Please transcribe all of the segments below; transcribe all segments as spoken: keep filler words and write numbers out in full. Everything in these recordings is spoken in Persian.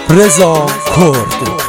رضا کرد.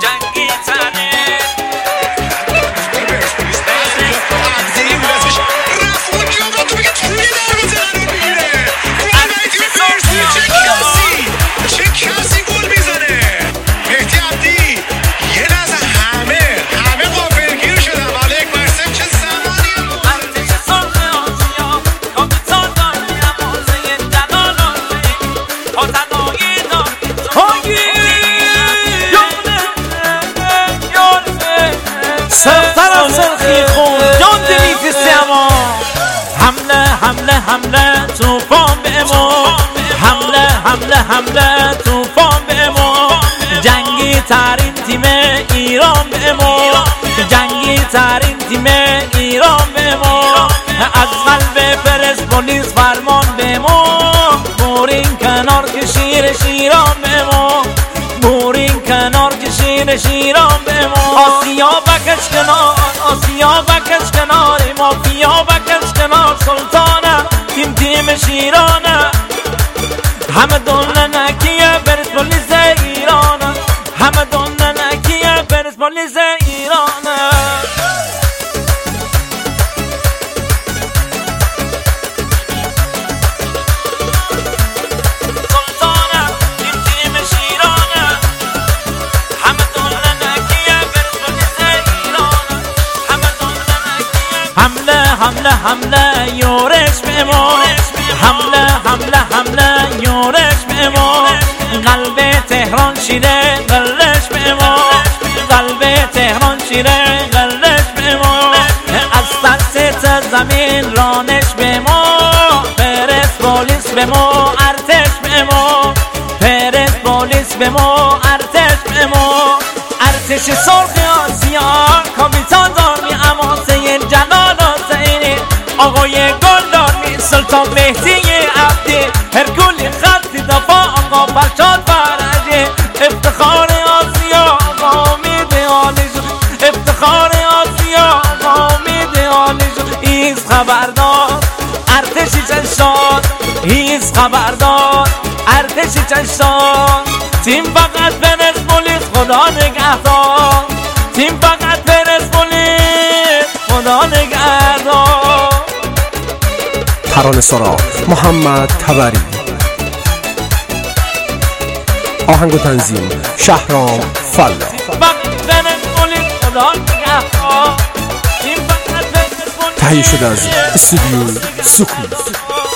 حمله حمله توفان به ما، حمله حمله حمله توفان به ما، جنگی ترین تیم ایران به ما، جنگی ترین تیم ایران به ما، از قلب پرسپولیس فرمان به ما، بورین کنار که شیر شیران به ما، بورین کنار که شیر شیران به ما، آسیا بکش کنار، آسیا بکش کنار، مافیا بکش کنار، سلطانه تیم تیم شیرانه، همه دونه نکیه پرسپولیس ایرانه، همه دونه نکیه پرسپولیس ایرانه. حمله حمله یورش به ما، حمله حمله حمله یورش به ما، قلب تهران شیره قلش به ما، قلب تهران شیره قلش به ما، از سر زمین رانش به ما، پرسپولیس به ما، ارتش به ما، پرسپولیس به ما، ارتش به ما، ارتش سرخ آسیا، کاپیتان دارمی اماسه جلال حسینی، آقای گلدانی سلطان مهدی عبدی، هرکولی خط دفاع آقا فرشاد فرجی، افتخار آسیا آقا امید عالی شد، افتخار آسیا آقا امید عالی شد، ایست خبردار ارتشی چشان، ایست خبردار ارتشی چشان، تیم فقط پرسپولیس خدا نگهدار، تیم فقط پرسپولیس خدا نگهدار. ترانه سرا محمد تبری، آهنگ و تنظیم شهرام فله. تهیه شده از استودیو سکوت.